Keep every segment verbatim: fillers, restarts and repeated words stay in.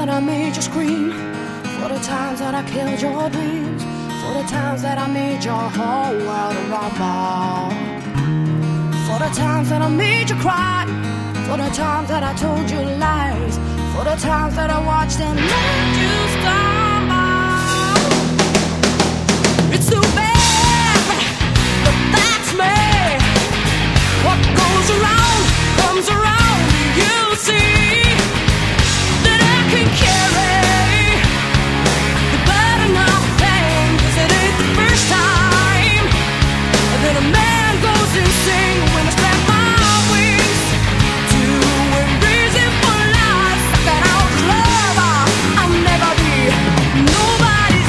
that I made you scream, for the times that I killed your dreams, for the times that I made your whole world a rumble, for the times that I made you cry, for the times that I told you lies, for the times that I watched and let you stumble. It's too bad, but that's me. What goes around comes around. You see that I can carry the burden of pain, 'cause it ain't the first time that a man goes insane when I spread my wings to a reason for life. That out love, I'll never be nobody's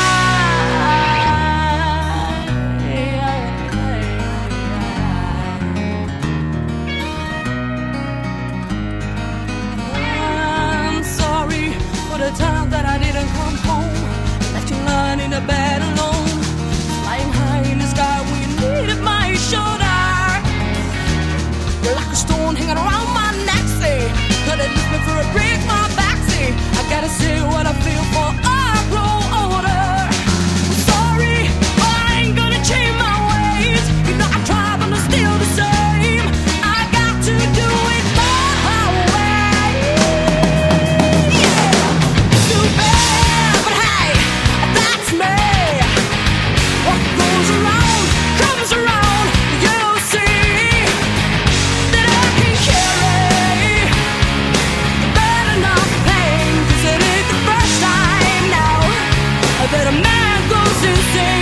the time that I didn't come home, left you lying in the bed alone, flying high in the sky when you needed my shoulder. You're like a stone hanging around my neck, say, could it lift me for a break, my back, say, I gotta say what I feel for I grow older. I'm sorry, but I ain't gonna change my ways. You know I try, but I'm still the same. I got to do it my way. Yeah. Too bad, but hey, that's me. What goes around comes around. You see that I can carry the burden of pain, 'cause it ain't the first time now that a man goes insane.